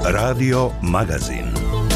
Radio Magazin.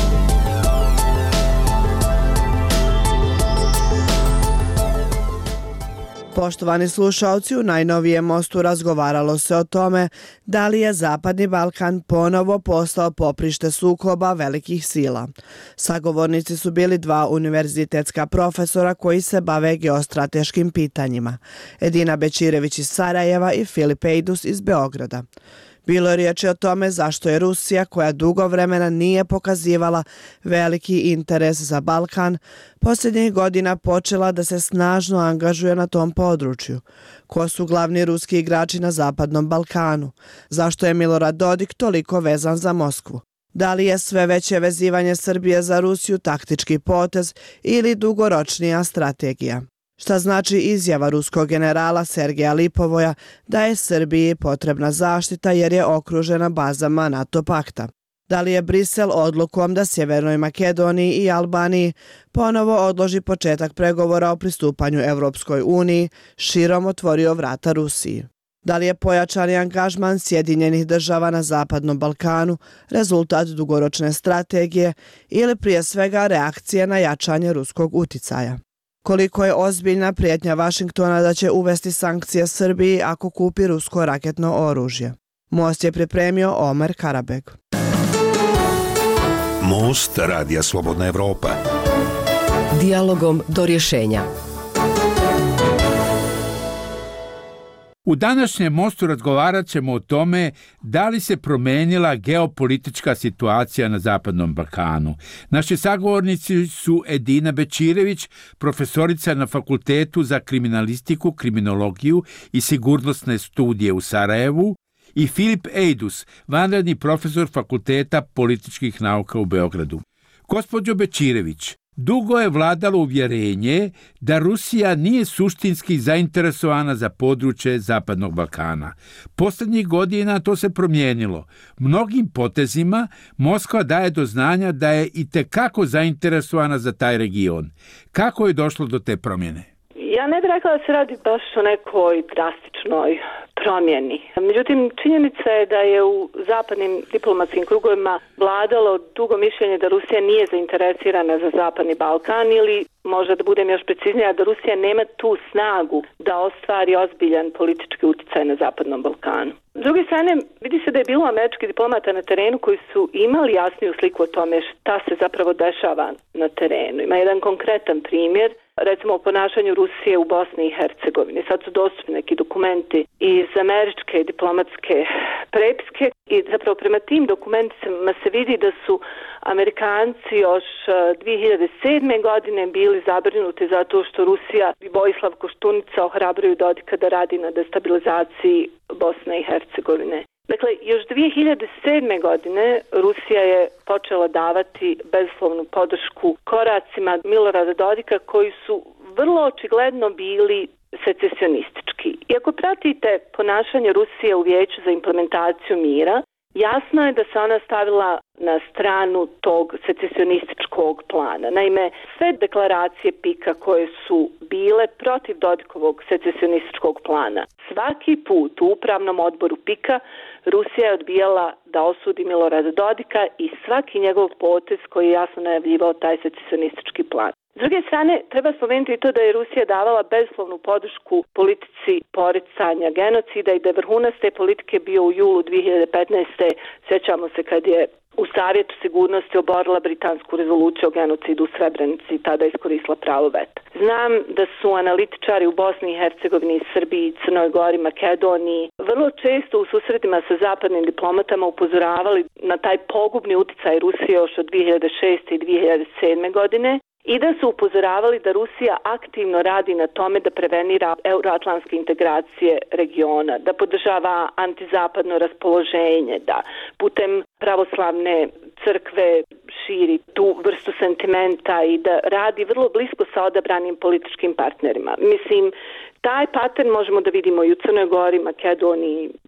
Poštovani slušalci, u najnovijem Mostu razgovaralo se o tome da li je Zapadni Balkan ponovo postao poprište sukoba velikih sila. Sagovornici su bili dva univerzitetska profesora koji se bave geostrateškim pitanjima, Edina Bećirević iz Sarajeva i Filip Ejdus iz Beograda. Bilo je riječi o tome zašto je Rusija, koja dugo vremena nije pokazivala veliki interes za Balkan, posljednjih godina počela da se snažno angažuje na tom području. Ko su glavni ruski igrači na Zapadnom Balkanu? Zašto je Milorad Dodik toliko vezan za Moskvu? Da li je sve veće vezivanje Srbije za Rusiju taktički potez ili dugoročnija strategija? Šta znači izjava ruskog generala Sergeja Lipovoja da je Srbiji potrebna zaštita jer je okružena bazama NATO pakta? Da li je Brisel odlukom da Sjevernoj Makedoniji i Albaniji ponovo odloži početak pregovora o pristupanju Europskoj uniji širom otvorio vrata Rusiji? Da li je pojačani angažman Sjedinjenih država na Zapadnom Balkanu rezultat dugoročne strategije ili prije svega reakcije na jačanje ruskog uticaja? Koliko je ozbiljna prijetnja Vašingtona da će uvesti sankcije Srbiji ako kupi rusko raketno oružje? Most je pripremio Omer Karabeg. Most Radija Slobodna Evropa. Dijalogom do rješenja. U današnjem Mostu razgovarat ćemo o tome da li se promijenila geopolitička situacija na Zapadnom Balkanu. Naši sagovornici su Edina Bećirević, profesorica na Fakultetu za kriminalistiku, kriminologiju i sigurnosne studije u Sarajevu, i Filip Ejdus, vanredni profesor Fakulteta političkih nauka u Beogradu. Gospođo Bećirević, dugo je vladalo uvjerenje da Rusija nije suštinski zainteresovana za područje Zapadnog Balkana. Posljednjih godina to se promijenilo. Mnogim potezima Moskva daje do znanja da je itekako zainteresovana za taj region. Kako je došlo do te promjene? Ja ne bih rekla da se radi baš o nekoj drastičnoj promjeni. Međutim, činjenica je da je u zapadnim diplomatskim krugovima vladalo dugo mišljenje da Rusija nije zainteresirana za Zapadni Balkan ili, možda da budem još preciznija, da Rusija nema tu snagu da ostvari ozbiljan politički utjecaj na Zapadnom Balkanu. S druge strane, vidi se da je bilo američkih diplomata na terenu koji su imali jasniju sliku o tome šta se zapravo dešava na terenu. Ima jedan konkretan primjer, recimo o ponašanju Rusije u Bosni i Hercegovini. Sad su dostupni neki dokumenti iz američke diplomatske prepiske i zapravo prema tim dokumentima se vidi da su Amerikanci još 2007. godine bili zabrinuti zato što Rusija i Vojislav Koštunica ohrabruju Dodika da radi na destabilizaciji Bosne i Hercegovine. Dakle, još 2007. godine Rusija je počela davati bezuslovnu podršku koracima Milorada Dodika koji su vrlo očigledno bili secesionistički. I ako pratite ponašanje Rusije u Vijeću za implementaciju mira, jasno je da se ona stavila na stranu tog secesionističkog plana. Naime, sve deklaracije PIK-a koje su bile protiv Dodikovog secesionističkog plana, svaki put u upravnom odboru PIK-a Rusija je odbijala da osudi Milorada Dodika i svaki njegov potez koji je jasno najavljivao taj secesionistički plan. S druge strane, treba spomenuti i to da je Rusija davala bezuslovnu podršku politici poricanja genocida i da je vrhunac te politike bio u julu 2015. Sjećamo se kad je u Savjetu sigurnosti oborila britansku rezoluciju o genocidu u Srebrenici i tada iskoristila pravo veta. Znam da su analitičari u Bosni i Hercegovini, Srbiji, Crnoj Gori, Makedoniji vrlo često u susretima sa zapadnim diplomatama upozoravali na taj pogubni uticaj Rusije još od 2006. i 2007. godine i da su upozoravali da Rusija aktivno radi na tome da prevenira euroatlantske integracije regiona, da podržava antizapadno raspoloženje, da putem pravoslavne crkve širi tu vrstu sentimenta i da radi vrlo blisko sa odabranim političkim partnerima. Mislim, taj pattern možemo da vidimo i u Crnoj Gori, Makedoniji,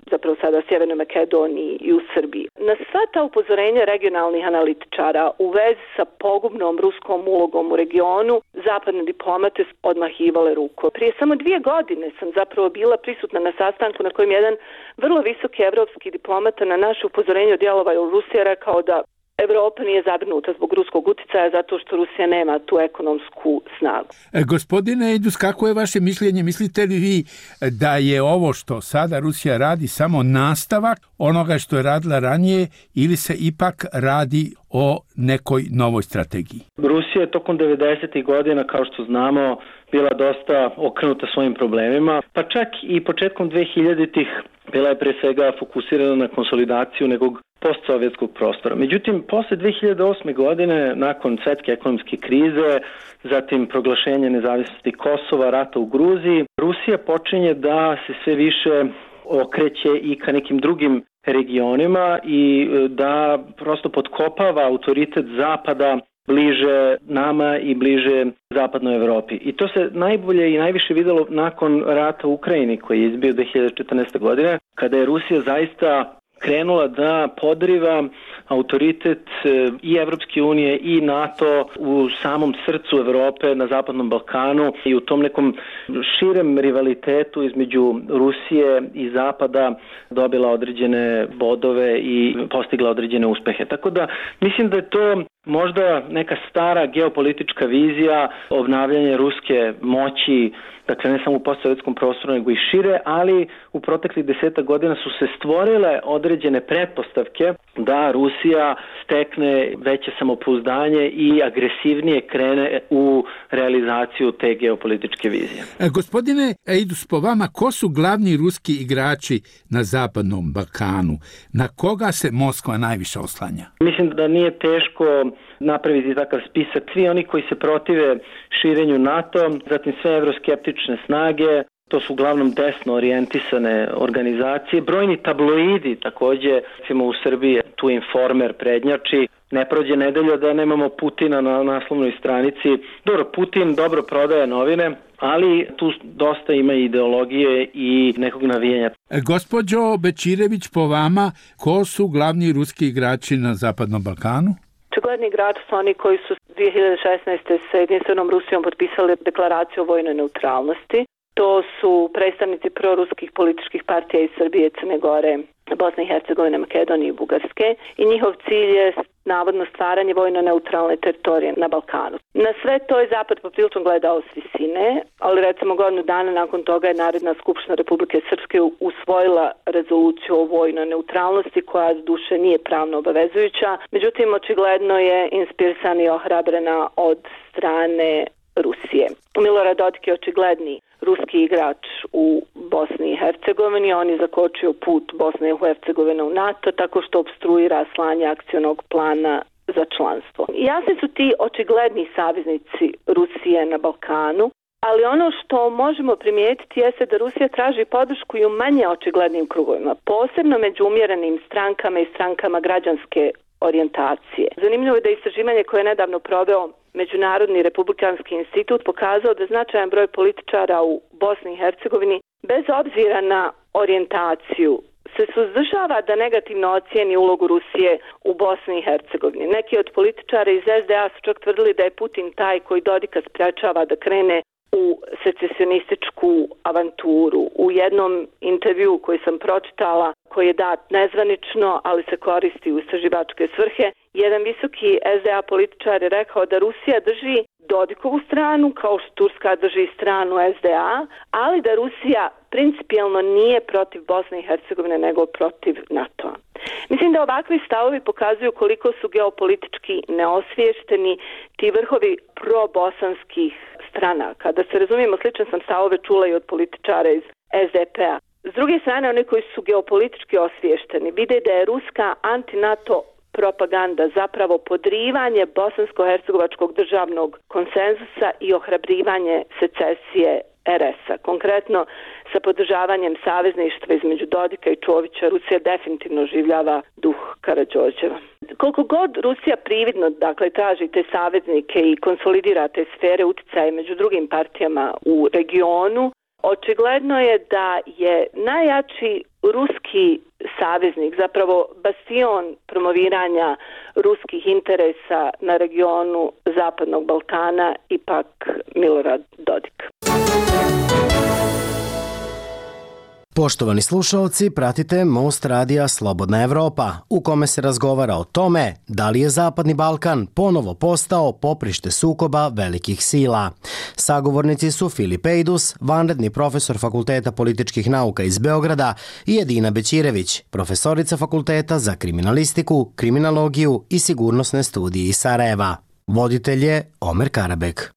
zapravo sada Sjevernoj Makedoniji i u Srbiji. Na sva ta upozorenja regionalnih analitičara u vezi sa pogubnom ruskom ulogom u regionu, zapadne diplomate odmahivale rukom. Prije samo 2 godine sam zapravo bila prisutna na sastanku na kojem jedan vrlo visoki evropski diplomata na naše upozorenje o djelovanju Rusije rekao da Evropa nije zabrinuta zbog ruskog uticaja zato što Rusija nema tu ekonomsku snagu. Gospodine Ejdus, kako je vaše mišljenje? Mislite li vi da je ovo što sada Rusija radi samo nastavak onoga što je radila ranije ili se ipak radi o nekoj novoj strategiji? Rusija je tokom 90. godina, kao što znamo, bila dosta okrenuta svojim problemima, pa čak i početkom 2000-ih bila je pre svega fokusirana na konsolidaciju nekog postsovjetskog prostora. Međutim, posle 2008. godine, nakon svetske ekonomske krize, zatim proglašenja nezavisnosti Kosova, rata u Gruziji, Rusija počinje da se sve više okreće i ka nekim drugim regionima i da prosto potkopava autoritet Zapada bliže nama i bliže zapadnoj Evropi. I to se najbolje i najviše videlo nakon rata u Ukrajini koji je izbio 2014. godine, kada je Rusija zaista krenula da podriva autoritet i Evropske unije i NATO u samom srcu Evrope na Zapadnom Balkanu i u tom nekom širem rivalitetu između Rusije i Zapada dobila određene bodove i postigla određene uspehe. Tako da mislim da je to možda neka stara geopolitička vizija obnavljanja ruske moći, dakle ne samo u postsovjetskom prostoru nego i šire, ali u proteklih 10 godina su se stvorile određene pretpostavke da Rusija stekne veće samopouzdanje i agresivnije krene u realizaciju te geopolitičke vizije. Gospodine Ejdus, po vama, ko su glavni ruski igrači na Zapadnom Balkanu? Na koga se Moskva najviše oslanja? Mislim da nije teško napraviti takav spisak. Svi oni koji se protive širenju NATO, zatim sve evroskeptične snage, to su uglavnom desno orijentisane organizacije. Brojni tabloidi također, recimo u Srbiji, tu Informer prednjači. Ne prođe nedelja da nemamo Putina na naslovnoj stranici. Dobro, Putin dobro prodaje novine, ali tu dosta ima ideologije i nekog navijanja. Gospođo Bečirević, po vama, ko su glavni ruski igrači na Zapadnom Balkanu? Očigledni igrači su oni koji su 2016. sa jedinstvenom Rusijom potpisali deklaraciju o vojnoj neutralnosti. To su predstavnici proruskih političkih partija iz Srbije, Crne Gore, Bosne i Hercegovine, Makedonije i Bugarske i njihov cilj je navodno stvaranje vojno neutralne teritorije na Balkanu. Na sve to je Zapad poprilično gledao s visine, ali recimo godinu dana nakon toga je Narodna skupština Republike Srpske usvojila rezoluciju o vojnoj neutralnosti koja duše nije pravno obavezujuća, međutim očigledno je inspirisana i ohrabrena od strane Rusije. Milorad Dodik je očigledni ruski igrač u Bosni i Hercegovini. On je zakočio put Bosne i Hercegovine u NATO tako što opstruira slanje akcionog plana za članstvo. Jasni su ti očigledni saveznici Rusije na Balkanu, ali ono što možemo primijetiti jeste da Rusija traži podršku i u manje očiglednim krugovima, posebno među umjerenim strankama i strankama građanske orijentacije. Zanimljivo je da istraživanje koje je nedavno proveo Međunarodni republikanski institut pokazao da značajan broj političara u Bosni i Hercegovini, bez obzira na orijentaciju, se suzdržava da negativno ocijeni ulogu Rusije u Bosni i Hercegovini. Neki od političara iz SDA su čak tvrdili da je Putin taj koji Dodika sprečava da krene u secesionističku avanturu. U jednom intervju koji sam pročitala, koji je dat nezvanično, ali se koristi u istraživačke svrhe, jedan visoki SDA političar je rekao da Rusija drži Dodikovu stranu, kao što Turska drži stranu SDA, ali da Rusija principijelno nije protiv Bosne i Hercegovine, nego protiv NATO-a. Mislim da ovakvi stavovi pokazuju koliko su geopolitički neosviješteni ti vrhovi probosanskih stranaka. Da se razumijemo, slične sam stavove čula i od političara iz SDP-a. S druge strane, oni koji su geopolitički osviješteni vide da je ruska anti-NATO propaganda zapravo podrivanje bosansko-hercegovačkog državnog konsenzusa i ohrabrivanje secesije RS-a. Konkretno, sa podržavanjem savezništva između Dodika i Čovića, Rusija definitivno življava duh Karađorđeva. Koliko god Rusija prividno, dakle, traži te saveznike i konsolidira te sfere uticaja među drugim partijama u regionu, očigledno je da je najjači ruski saveznik, zapravo bastion promoviranja ruskih interesa na regionu Zapadnog Balkana ipak Milorad Dodik. Poštovani slušalci, pratite Most radija Slobodna Evropa, u kome se razgovara o tome da li je Zapadni Balkan ponovo postao poprište sukoba velikih sila. Sagovornici su Filip Ejdus, vanredni profesor Fakulteta političkih nauka iz Beograda, i Edina Bećirević, profesorica Fakulteta za kriminalistiku, kriminologiju i sigurnosne studije iz Sarajeva. Voditelj je Omer Karabek.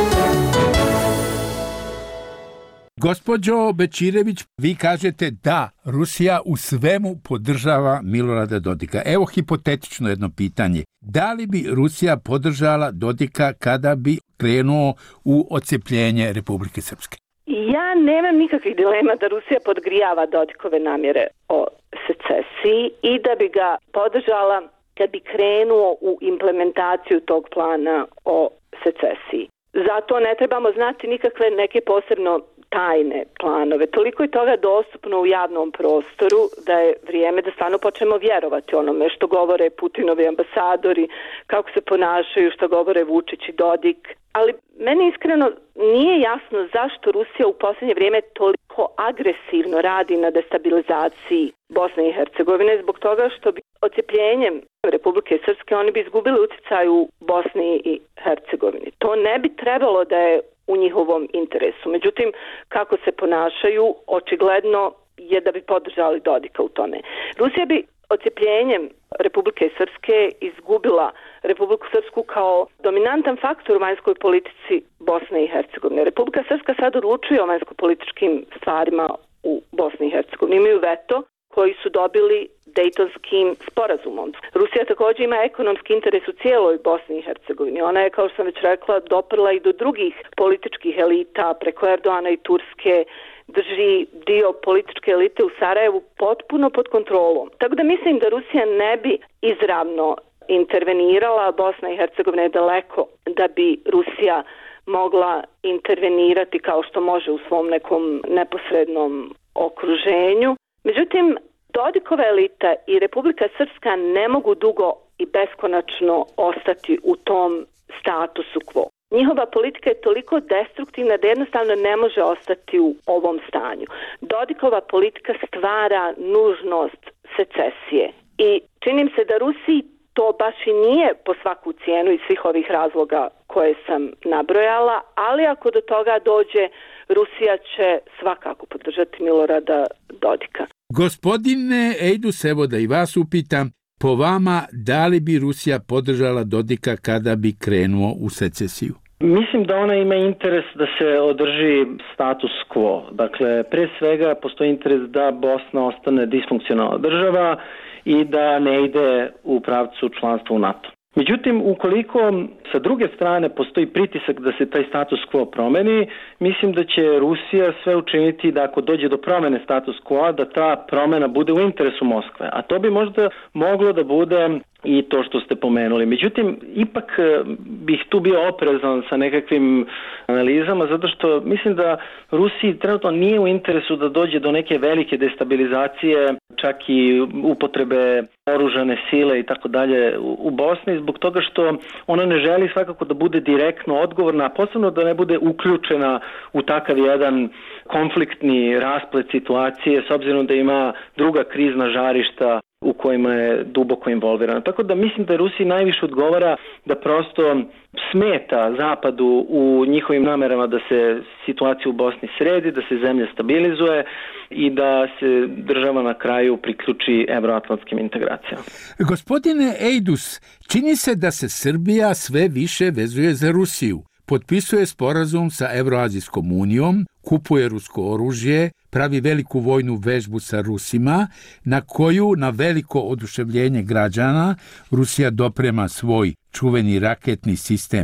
Gospođo Bećirević, vi kažete da Rusija u svemu podržava Milorada Dodika. Evo hipotetično jedno pitanje. Da li bi Rusija podržala Dodika kada bi krenuo u odcepljenje Republike Srpske? Ja nemam nikakvih dilema da Rusija podgrijava Dodikove namjere o secesiji i da bi ga podržala kad bi krenuo u implementaciju tog plana o secesiji. Zato ne trebamo znati nikakve neke posebno tajne planove. Toliko je toga dostupno u javnom prostoru da je vrijeme da stvarno počnemo vjerovati onome što govore Putinovi ambasadori, kako se ponašaju, što govore Vučić i Dodik. Ali meni iskreno nije jasno zašto Rusija u posljednje vrijeme toliko agresivno radi na destabilizaciji Bosne i Hercegovine, zbog toga što bi odcepljenjem Republike Srpske oni bi izgubili utjecaj u Bosni i Hercegovini. To ne bi trebalo da je u njihovom interesu. Međutim, kako se ponašaju, očigledno je da bi podržali Dodika u tome. Rusija bi odcepljenjem Republike Srpske izgubila Republiku Srpsku kao dominantan faktor u vanjskoj politici Bosne i Hercegovine. Republika Srpska sad odlučuje o vanjsko-političkim stvarima u Bosni i Hercegovini. Imaju veto koji su dobili Dejtonskim sporazumom. Rusija također ima ekonomski interes u cijeloj Bosni i Hercegovini. Ona je, kao što sam već rekla, doprla i do drugih političkih elita preko Erdoana i Turske, drži dio političke elite u Sarajevu potpuno pod kontrolom. Tako da mislim da Rusija ne bi izravno intervenirala. Bosna i Hercegovina je daleko da bi Rusija mogla intervenirati kao što može u svom nekom neposrednom okruženju. Međutim, Dodikova elita i Republika Srpska ne mogu dugo i beskonačno ostati u tom statusu quo. Njihova politika je toliko destruktivna da jednostavno ne može ostati u ovom stanju. Dodikova politika stvara nužnost secesije i čini mi se da Rusiji to baš i nije po svaku cijenu iz svih ovih razloga koje sam nabrojala, ali ako do toga dođe, Rusija će svakako podržati Milorada Dodika. Gospodine Ejdus, evo da i vas upitam, po vama, da li bi Rusija podržala Dodika kada bi krenuo u secesiju? Mislim da ona ima interes da se održi status quo. Dakle, pre svega postoji interes da Bosna ostane disfunkcionalna država i da ne ide u pravcu članstva u NATO. Međutim, ukoliko sa druge strane postoji pritisak da se taj status quo promeni, mislim da će Rusija sve učiniti da ako dođe do promene status quo, da ta promena bude u interesu Moskve. A to bi možda moglo da bude i to što ste pomenuli. Međutim, ipak bih tu bio oprezan sa nekakvim analizama, zato što mislim da Rusiji trenutno nije u interesu da dođe do neke velike destabilizacije, čak i upotrebe oružane sile i tako dalje u Bosni, zbog toga što ona ne želi svakako da bude direktno odgovorna, a posebno da ne bude uključena u takav jedan konfliktni rasplet situacije, s obzirom da ima druga krizna žarišta u kojima je duboko involvirana. Tako da mislim da Rusiji najviše odgovara da prosto smeta Zapadu u njihovim namerama da se situacija u Bosni sredi, da se zemlja stabilizuje i da se država na kraju priključi evroatlantskim integracijama. Gospodine Ejdus, čini se da se Srbija sve više vezuje za Rusiju. Potpisuje sporazum sa Evroazijskom unijom, kupuje rusko oružje, pravi veliku vojnu vežbu sa Rusima, na koju na veliko oduševljenje građana Rusija doprema svoj čuveni raketni sistem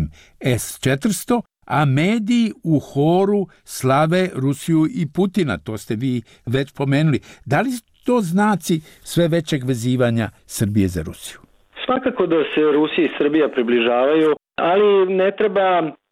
S-400, a mediji u horu slave Rusiju i Putina, to ste vi već pomenuli. Da li to znaci sve većeg vezivanja Srbije za Rusiju? Svakako da se Rusija i Srbija približavaju, ali ne treba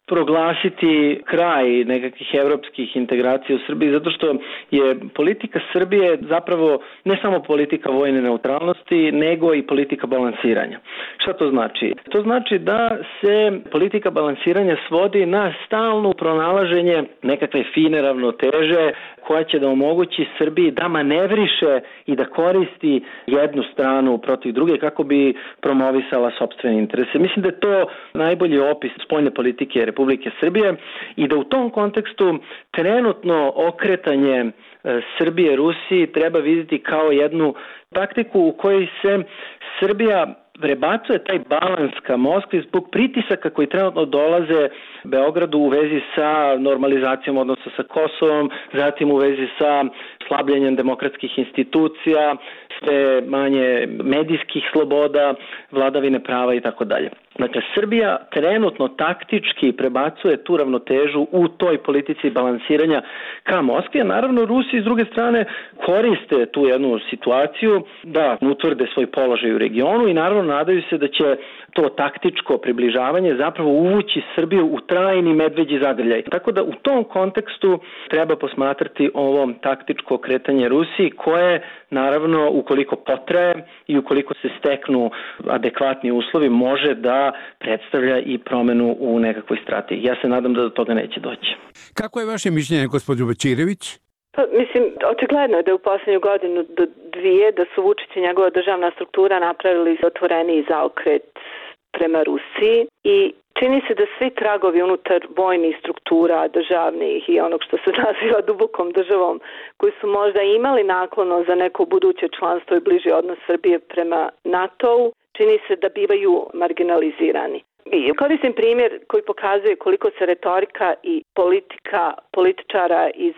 proglasiti kraj nekakvih evropskih integracija u Srbiji, zato što je politika Srbije zapravo ne samo politika vojne neutralnosti, nego i politika balansiranja. Šta to znači? To znači da se politika balansiranja svodi na stalno pronalaženje nekakve fine ravnoteže koja će da omogući Srbiji da manevriše i da koristi jednu stranu protiv druge kako bi promovisala sopstvene interese. Mislim da je to najbolji opis spoljne politike Republike Srbije i da u tom kontekstu trenutno okretanje Srbije Rusiji treba vidjeti kao jednu taktiku u kojoj se Srbija prebacuje taj balans ka Moskvi zbog pritisaka koji trenutno dolaze Beogradu u vezi sa normalizacijom odnosa sa Kosovom, zatim u vezi sa slabljenjem demokratskih institucija, sve manje medijskih sloboda, vladavine prava i tako dalje. Dakle, Srbija trenutno taktički prebacuje tu ravnotežu u toj politici balansiranja ka Moskvi, a naravno Rusi s druge strane koriste tu jednu situaciju da utvrde svoj položaj u regionu i naravno nadaju se da će to taktičko približavanje zapravo uvući Srbiju u trajni medveđi zagrljaj. Tako da u tom kontekstu treba posmatrati ovo taktičko kretanje Rusiji koje naravno ukoliko potraje i ukoliko se steknu adekvatni uslovi može da predstavlja i promenu u nekakvoj strategiji. Ja se nadam da do toga neće doći. Kako je vaše mišljenje, gospođo Bečirević? Pa, mislim, očigledno je da u posljednju godinu do dvije da su Vučić i njegova državna struktura napravili otvoreniji zaokret prema Rusiji i čini se da svi tragovi unutar vojnih struktura državnih i onog što se naziva dubokom državom koji su možda imali naklono za neko buduće članstvo i bliži odnos Srbije prema NATO-u, čini se da bivaju marginalizirani. I koristim primjer koji pokazuje koliko se retorika i politika političara iz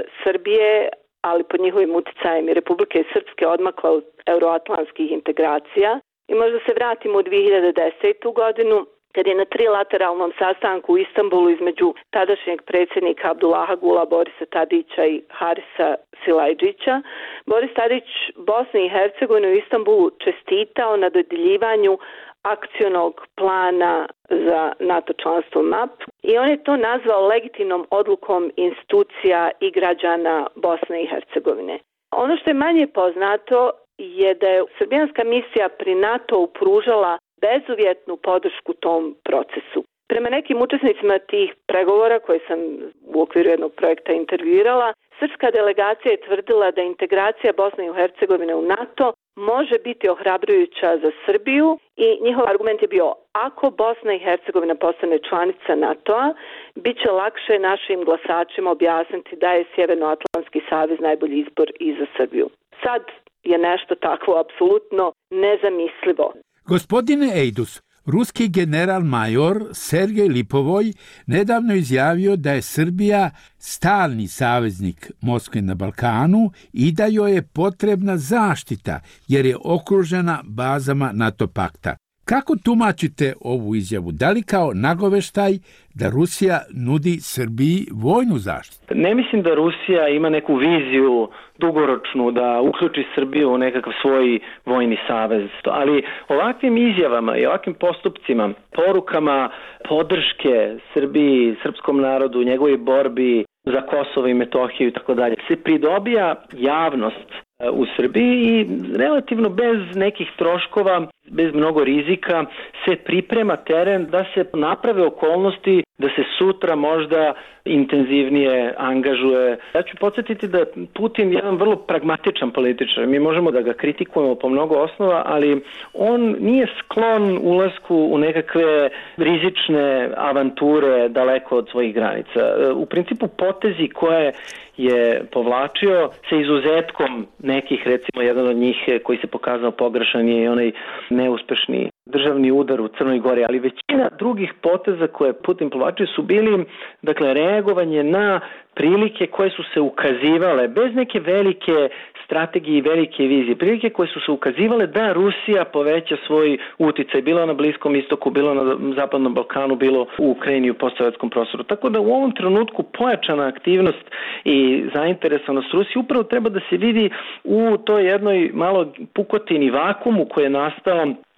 Srbije, ali pod njihovim uticajem i Republike Srpske odmakla od euroatlantskih integracija. I možda se vratimo u 2010. godinu, kad je na trilateralnom sastanku u Istanbulu između tadašnjeg predsjednika Abdullaha Gula, Borisa Tadića i Harisa Silajdžića, Boris Tadić Bosni i Hercegovini u Istanbulu čestitao na dodjeljivanju akcionog plana za NATO članstvo MAP i on je to nazvao legitimnom odlukom institucija i građana Bosne i Hercegovine. Ono što je manje poznato je da je srbijanska misija pri NATO pružala bezuvjetnu podršku tom procesu. Prema nekim učesnicima tih pregovora koje sam u okviru jednog projekta intervjuirala, srpska delegacija je tvrdila da integracija Bosne i Hercegovine u NATO može biti ohrabrujuća za Srbiju i njihov argument je bio ako Bosna i Hercegovina postane članica NATO-a, bit će lakše našim glasačima objasniti da je Sjevernoatlantski savez najbolji izbor i za Srbiju. Sad je nešto takvo apsolutno nezamislivo. Gospodine Ejdus, ruski general-major Sergej Lipovoj nedavno izjavio da je Srbija stalni saveznik Moskve na Balkanu i da joj je potrebna zaštita jer je okružena bazama NATO pakta. Kako tumačite ovu izjavu? Da li kao nagoveštaj da Rusija nudi Srbiji vojnu zaštitu? Ne mislim da Rusija ima neku viziju dugoročnu da uključi Srbiju u nekakav svoj vojni savez. Ali ovakvim izjavama i ovakvim postupcima, porukama podrške Srbiji, srpskom narodu, njegovoj borbi za Kosovo i Metohiju i tako dalje, se pridobija javnost u Srbiji i relativno bez nekih troškova, bez mnogo rizika se priprema teren da se naprave okolnosti da se sutra možda intenzivnije angažuje. Ja ću podsjetiti da Putin je jedan vrlo pragmatičan političar. Mi možemo da ga kritikujemo po mnogo osnova, ali on nije sklon ulasku u nekakve rizične avanture daleko od svojih granica. U principu potezi koje je povlačio sa izuzetkom nekih, recimo jedan od njih koji se pokazao pogrešan je onaj neuspešni državni udar u Crnoj Gori, ali većina drugih poteza koje Putin povlačio su bili, dakle, reagovanje na prilike koje su se ukazivale bez neke velike strategije i velike vizije, prilike koje su se ukazivale da Rusija poveća svoj uticaj, bilo na Bliskom istoku, bilo na Zapadnom Balkanu, bilo u Ukrajini i u postsovjetskom prostoru. Tako da u ovom trenutku pojačana aktivnost i zainteresovanost Rusije upravo treba da se vidi u toj jednoj malo pukotini vakumu koji je nastao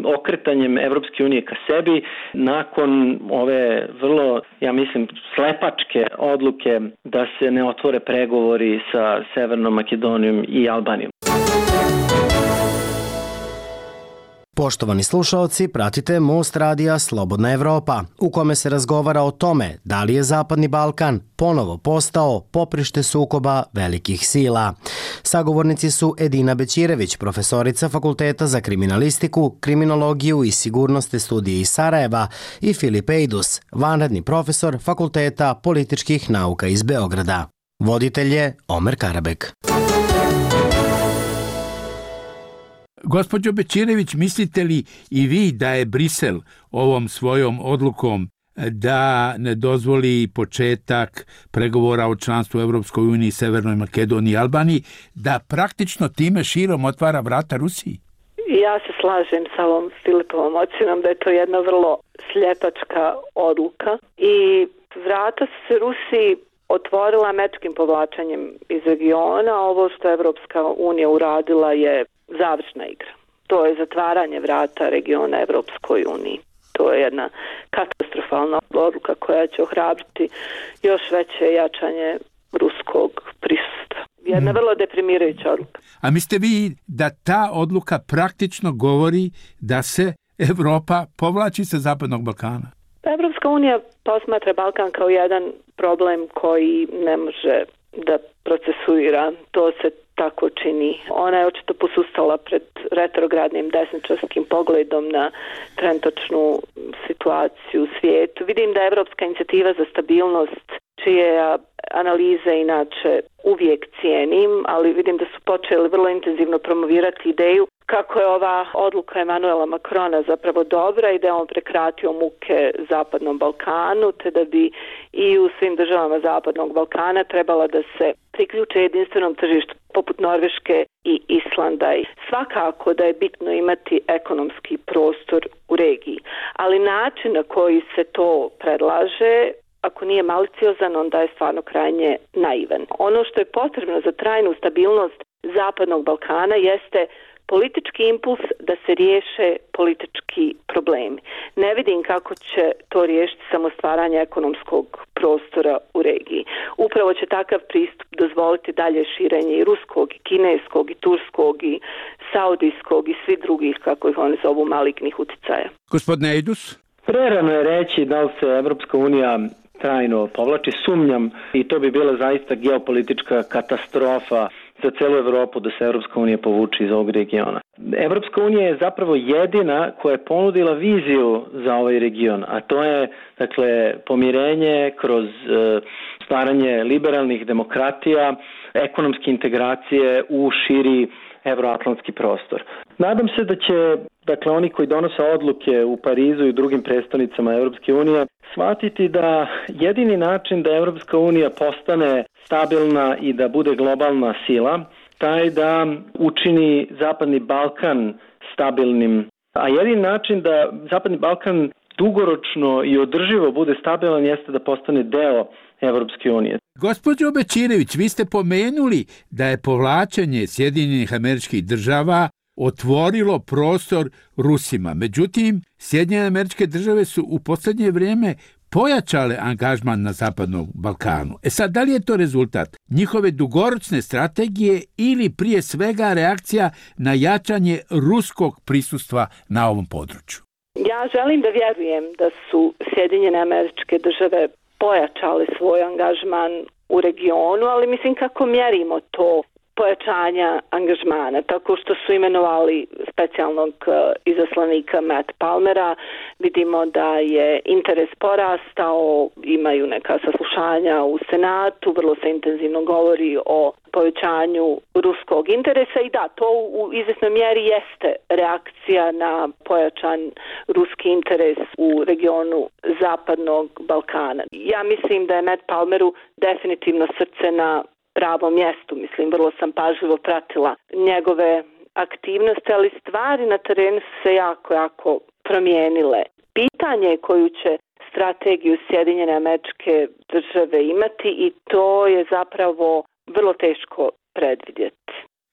okretanjem Evropske unije ka sebi nakon ove vrlo, ja mislim, slepačke odluke da se ne otvore pregovori sa Severnom Makedonijom i Albanijom. Poštovani slušaoci, pratite Most radija Slobodna Evropa, u kome se razgovara o tome da li je Zapadni Balkan ponovo postao poprište sukoba velikih sila. Sagovornici su Edina Bećirević, profesorica Fakulteta za kriminalistiku, kriminologiju i sigurnosne studije iz Sarajeva, i Filip Ejdus, vanredni profesor Fakulteta političkih nauka iz Beograda. Voditelj je Omer Karabek. Gospođo Bećirević, mislite li i vi da je Brisel ovom svojom odlukom da ne dozvoli početak pregovora o članstvu u Evropskoj uniji, Severnoj Makedoniji i Albaniji, da praktično time širom otvara vrata Rusiji? Ja se slažem sa ovom Filipovom ocjenom da je to jedna vrlo sljepačka odluka i vrata se Rusiji otvorila američkim povlačenjem iz regiona. Ovo što je Evropska unija uradila je završna igra. To je zatvaranje vrata regiona Evropskoj uniji. To je jedna katastrofalna odluka koja će ohrabriti još veće jačanje ruskog prisustva. Jedna vrlo deprimirajuća odluka. A mislite vi da ta odluka praktično govori da se Evropa povlači sa Zapadnog Balkana? Evropska unija posmatra Balkan kao jedan problem koji ne može da procesuira. To se tako čini. Ona je očito posustala pred retrogradnim desničarskim pogledom na trenutačnu situaciju u svijetu. Vidim da je Evropska inicijativa za stabilnost, čije analize inače uvijek cijenim, ali vidim da su počeli vrlo intenzivno promovirati ideju kako je ova odluka Emanuela Macrona zapravo dobra i da je on prekratio muke Zapadnom Balkanu, te da bi i u svim državama Zapadnog Balkana trebala da se priključe jedinstvenom tržištu poput Norveške i Islanda. I svakako da je bitno imati ekonomski prostor u regiji, ali način na koji se to predlaže, ako nije maliciozan, onda je stvarno krajnje naivan. Ono što je potrebno za trajnu stabilnost Zapadnog Balkana jeste politički impuls da se riješe politički problemi. Ne vidim kako će to riješiti samo stvaranje ekonomskog prostora u regiji. Upravo će takav pristup dozvoliti dalje širenje i ruskog, i kineskog, i turskog, i saudijskog, i svi drugih, kako ih oni zovu, malignih uticaja. Gospodine Ejdus? Prerano je reći da li se Evropska unija trajno povlači, sumnjam, i to bi bila zaista geopolitička katastrofa za celu Evropu da se Evropska unija povuče iz ovog regiona. Evropska unija je zapravo jedina koja je ponudila viziju za ovaj region, a to je, dakle, pomirenje kroz stvaranje liberalnih demokratija, ekonomske integracije u širi evroatlantski prostor. Nadam se da će, dakle, oni koji donose odluke u Parizu i drugim prestonicama Evropske unije shvatiti da jedini način da Evropska unija postane stabilna i da bude globalna sila, taj da učini Zapadni Balkan stabilnim. A jedini način da Zapadni Balkan dugoročno i održivo bude stabilan jeste da postane deo Evropske unije. Gospođo Bećirević, vi ste pomenuli da je povlačenje Sjedinjenih Američkih Država otvorilo prostor Rusima. Međutim, Sjedinjene Američke Države su u posljednje vrijeme pojačale angažman na Zapadnom Balkanu. Sad, da li je to rezultat njihove dugoročne strategije ili prije svega reakcija na jačanje ruskog prisustva na ovom području? Ja želim da vjerujem da su Sjedinjene Američke Države pojačali svoj angažman u regionu, ali mislim kako mjerimo to pojačanja angažmana, tako što su imenovali specijalnog izaslanika Matt Palmera. Vidimo da je interes porastao, imaju neka saslušanja u Senatu, vrlo se intenzivno govori o povećanju ruskog interesa i da, to u izvjesnoj mjeri jeste reakcija na pojačan ruski interes u regionu Zapadnog Balkana. Ja mislim da je Matt Palmeru definitivno srce na pravom mjestu. Mislim, vrlo sam pažljivo pratila njegove aktivnosti, ali stvari na terenu su se jako promijenile. Pitanje je koju će strategiju Sjedinjene Američke Države imati i to je zapravo vrlo teško predvidjeti.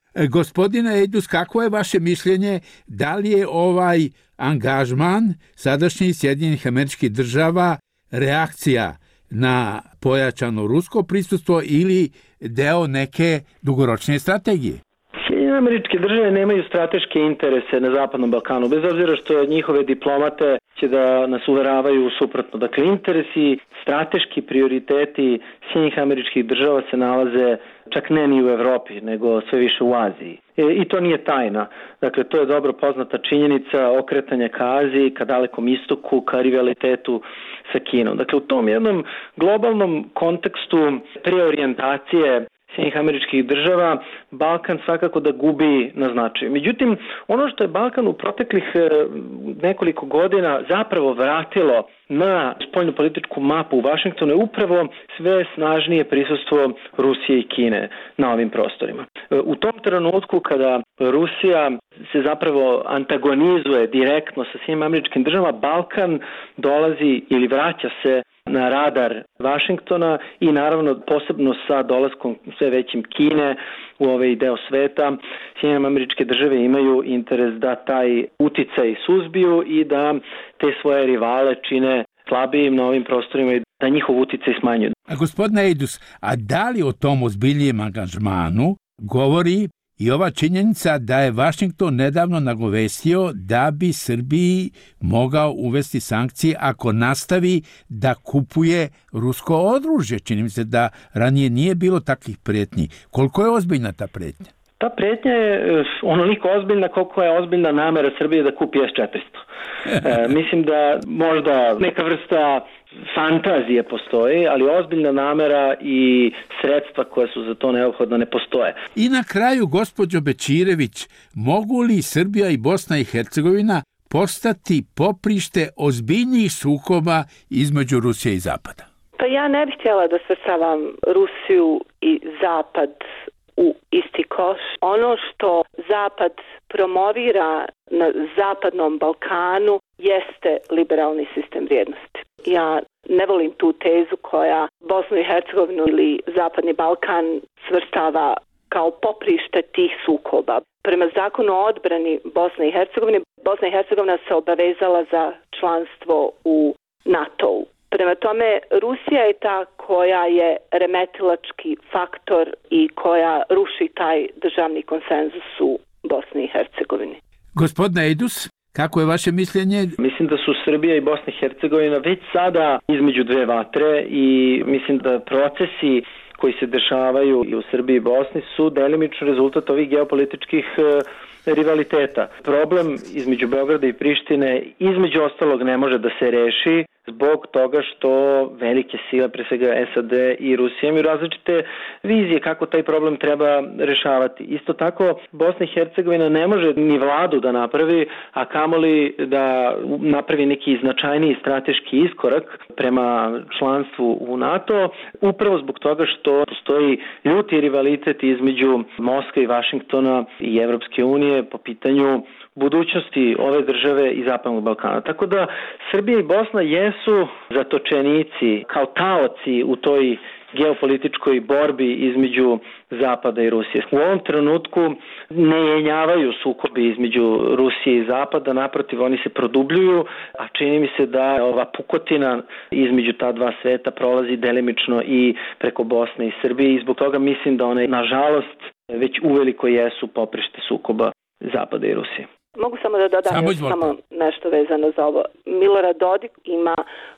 Gospodine Ejdus, kako je vaše mišljenje, da li je ovaj angažman sadašnjih Sjedinjenih Američkih Država reakcija na pojačano rusko prisustvo ili deo neke dugoročne strategije? Sjedinjene Američke Države nemaju strateške interese na Zapadnom Balkanu, bez obzira što njihove diplomate će da nas uveravaju suprotno. Dakle, interesi, strateški prioriteti Sjedinjenih Američkih Država se nalaze čak ne ni u Evropi, nego sve više u Aziji. I to nije tajna. Dakle, to je dobro poznata činjenica okretanja ka Aziji, ka Dalekom istoku, ka rivalitetu sa Kinom. Dakle, u tom jednom globalnom kontekstu preorijentacije Sjedinjenih Američkih Država, Balkan svakako da gubi na značaju. Međutim, ono što je Balkan u proteklih nekoliko godina zapravo vratilo na spoljnopolitičku mapu u Vašingtonu je upravo sve snažnije prisustvo Rusije i Kine na ovim prostorima. U tom trenutku kada Rusija se zapravo antagonizuje direktno sa Sjedinjenim Američkim Državama, Balkan dolazi ili vraća se na radar Vašingtona i naravno posebno sa dolaskom sve većim Kine u ovaj deo sveta, Sjedinjene Američke Države imaju interes da taj uticaj suzbiju i da te svoje rivale čine slabijim na ovim prostorima i da njihov uticaj smanjuju. A gospodine Ejdus, a da li o tom ozbiljnijem angažmanu govori i ova činjenica da je Vašington nedavno nagovestio da bi Srbiji mogao uvesti sankcije ako nastavi da kupuje rusko oružje? Čini mi se da ranije nije bilo takvih pretnji. Koliko je ozbiljna ta pretnja? Ta pretnja je onoliko ozbiljna koliko je ozbiljna namera Srbije da kupi S-400. Mislim da možda neka vrsta fantazije postoji, ali ozbiljna namera i sredstva koja su za to neophodna ne postoje. I na kraju, gospođo Bečirević, mogu li Srbija i Bosna i Hercegovina postati poprište ozbiljnijih sukoba između Rusije i Zapada? Pa ja ne bih htjela da svrstavam Rusiju i Zapad u isti koš. Ono što Zapad promovira na Zapadnom Balkanu jeste liberalni sistem vrijednosti. Ja ne volim tu tezu koja Bosnu i Hercegovinu ili Zapadni Balkan svrstava kao poprište tih sukoba. Prema zakonu o odbrani Bosne i Hercegovine, Bosna i Hercegovina se obavezala za članstvo u NATO-u. Prema tome, Rusija je ta koja je remetilački faktor i koja ruši taj državni konsenzus u Bosni i Hercegovini. Gospodine Ejdus, kako je vaše mišljenje? Mislim da su Srbija i Bosna i Hercegovina već sada između dve vatre i mislim da procesi koji se dešavaju i u Srbiji i Bosni su delimično rezultat ovih geopolitičkih rivaliteta. Problem između Beograda i Prištine između ostalog ne može da se reši zbog toga što velike sile, pre svega SAD i Rusija, imaju različite vizije kako taj problem treba rešavati. Isto tako, Bosna i Hercegovina ne može ni vladu da napravi, a kamoli da napravi neki značajniji strateški iskorak prema članstvu u NATO, upravo zbog toga što postoji ljuti rivalitet između Moskve i Vašingtona i Evropske unije po pitanju budućnosti ove države i Zapadnog Balkana. Tako da Srbija i Bosna jesu zatočenici kao taoci u toj geopolitičkoj borbi između Zapada i Rusije. U ovom trenutku ne jenjavaju sukobi između Rusije i Zapada, naprotiv oni se produbljuju, a čini mi se da ova pukotina između ta dva sveta prolazi delimično i preko Bosne i Srbije i zbog toga mislim da one nažalost već uveliko jesu poprište sukoba Zapada i Rusije. Mogu samo da dodam samo nešto vezano za ovo. Milorad Dodik ima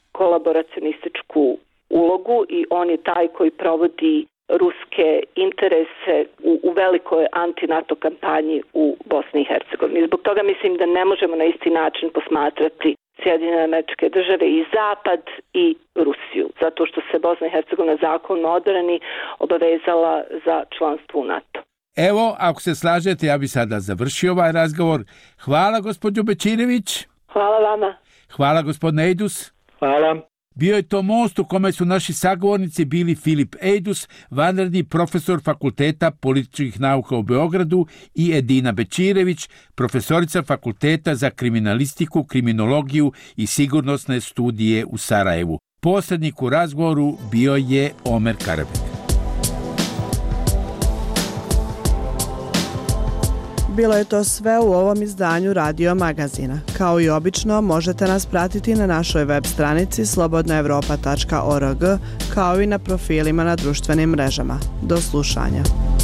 kolaboracionističku ulogu i on je taj koji provodi ruske interese u velikoj anti-NATO kampanji u Bosni i Hercegovini. Zbog toga mislim da ne možemo na isti način posmatrati Sjedinjene Američke Države i Zapad i Rusiju, zato što se Bosna i Hercegovina zakon o odbrani obavezala za članstvo u NATO. Evo, ako se slažete, ja bi sada završio ovaj razgovor. Hvala, gospođo Bečirević. Hvala vama. Hvala, gospodine Ejdus. Hvala. Bio je to most u kome su naši sagovornici bili Filip Ejdus, vanredni profesor Fakulteta političkih nauka u Beogradu, i Edina Bečirević, profesorica Fakulteta za kriminalistiku, kriminologiju i sigurnosne studije u Sarajevu. Posrednik u razgovoru bio je Omer Karabek. Bilo je to sve u ovom izdanju Radio Magazina. Kao i obično, možete nas pratiti na našoj web stranici slobodnaevropa.org, kao i na profilima na društvenim mrežama. Do slušanja.